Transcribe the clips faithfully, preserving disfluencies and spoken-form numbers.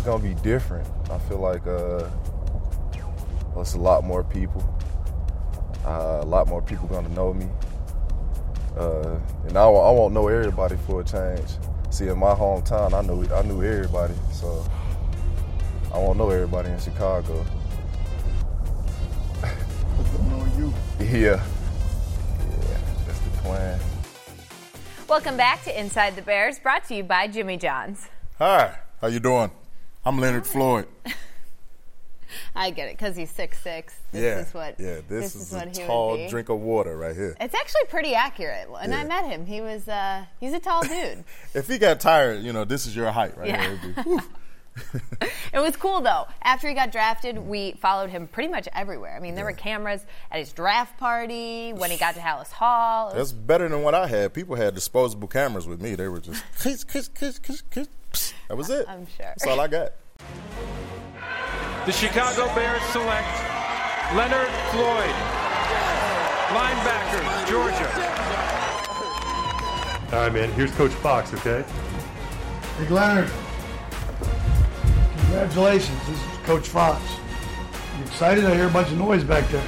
it's gonna be different. I feel like uh, it's a lot more people. Uh, a lot more people gonna know me. Uh, and I, I won't know everybody for a change. See, in my hometown, I knew I knew everybody, so I won't know everybody in Chicago. Know you. Yeah, yeah, that's the plan. Welcome back to Inside the Bears, brought to you by Jimmy John's. Hi, how you doing? I'm Leonard Floyd. I get it, because he's six six. This yeah, is what, yeah, this, this is, is what a he tall would be. drink of water right here. It's actually pretty accurate. And Yeah. I met him. He was, uh, he's a tall dude. If he got tired, you know, this is your height right Yeah. here. It'd be, whew. It was cool, though. After he got drafted, we followed him pretty much everywhere. I mean, there were cameras at his draft party, when he got to Hallis Hall. It was- That's better than what I had. People had disposable cameras with me. They were just, kiss, kiss, kiss, kiss, kiss. Psst. That was it. I'm sure. That's all I got. The Chicago Bears select Leonard Floyd, linebacker, Georgia. All right, man. Here's Coach Fox, okay? Hey, Leonard. Congratulations. This is Coach Fox. You excited? I hear a bunch of noise back there.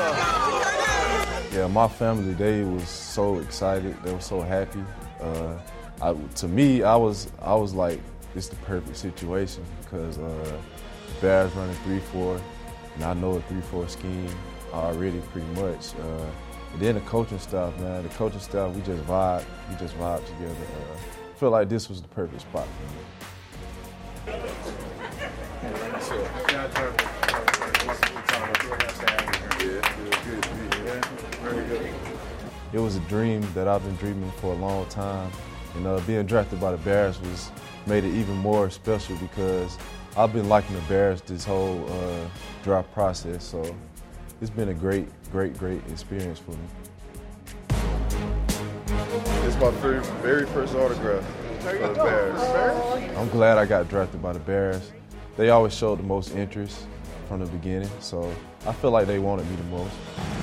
Yeah, my family, they was so excited. They were so happy. Uh, I, to me, I was I was like, it's the perfect situation because uh, the Bears running three four, and I know a three four scheme already pretty much. Uh, and then the coaching staff, man, the coaching staff, we just vibe, we just vibe together. Uh, I feel like this was the perfect spot for me. It was a dream that I've been dreaming for a long time, and uh, being drafted by the Bears was made it even more special because I've been liking the Bears this whole uh, draft process. So it's been a great, great, great experience for me. It's my very, very first autograph for the Bears. I'm glad I got drafted by the Bears. They always showed the most interest from the beginning, so I feel like they wanted me the most.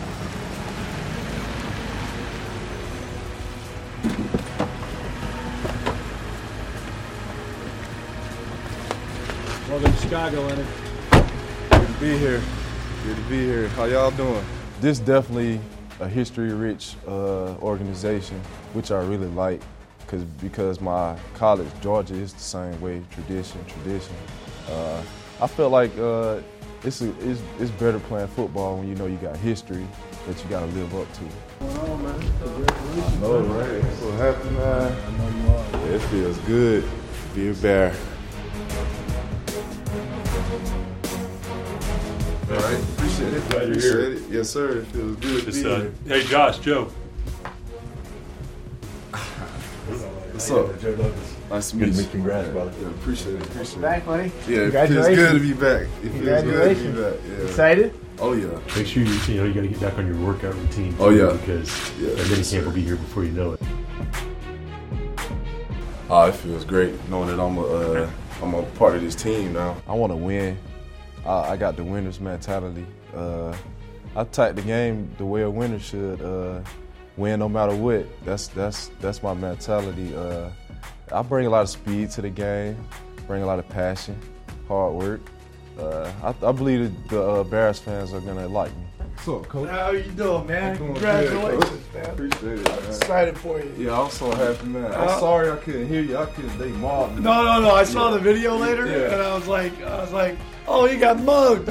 Welcome to Chicago, Leonard. Good to be here. Good to be here. How y'all doing? This definitely a history-rich uh, organization, which I really like, cause because my college, Georgia, is the same way. Tradition, tradition. Uh, I feel like uh, it's, a, it's it's better playing football when you know you got history that you got to live up to. What's going on, man? Congratulations. I know, right? I'm so happy, man. I know you are. Yeah, it feels good to be a Bear. All right, appreciate it. Glad you're Appreciate here. it. Yes, sir. It feels good Just, to be uh, here. hey, Josh, Joe. What's up? Joe Douglas. Nice to meet you. Congrats, brother. Yeah, appreciate it. Appreciate it. Back, buddy. Yeah, it feels Congratulations. good to be back. It feels good to be Congratulations. back. Yeah. Excited? Oh yeah. Make sure you, you know you got to get back on your workout routine. Oh, too, yeah. because Yeah, that mini yes, camp sir. will be here before you know it. Oh, it feels great knowing that I'm a uh, I'm a part of this team now. I want to win. I, I got the winner's mentality. Uh, I attack the game the way a winner should. Uh, win no matter what. That's that's that's my mentality. Uh, I bring a lot of speed to the game. Bring a lot of passion, hard work. Uh, I, I believe that the uh, Bears fans are gonna like me. What's up, Coach? How you doing, man? Doing Congratulations, good, man. Appreciate it, man. Excited for you. Yeah, I'm so happy, man. I'm Uh, sorry I couldn't hear you. I couldn't. They mobbed me. No, no, no. I saw the video later, Yeah. and I was like, I was like, oh, he got mugged.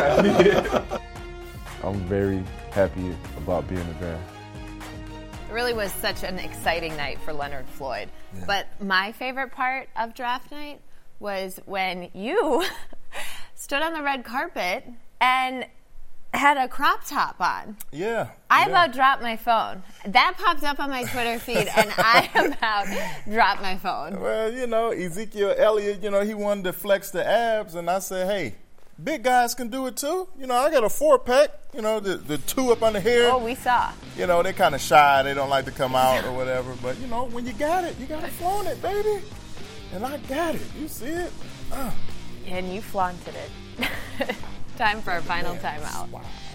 I'm very happy about being a Bear. It really was such an exciting night for Leonard Floyd. But my favorite part of draft night was when you stood on the red carpet and had a crop top on. Yeah. I yeah. about dropped my phone. That popped up on my Twitter feed, and I about dropped my phone. Well, you know, Ezekiel Elliott, you know, he wanted to flex the abs, and I said, hey, big guys can do it too. You know, I got a four-pack, you know, the, the two up under here. Oh, we saw. You know, they're kind of shy. They don't like to come out or whatever. But, you know, when you got it, you got to flaunt it, baby. And I got it. You see it? Uh. And you flaunted it. Time for our final timeout. Wow.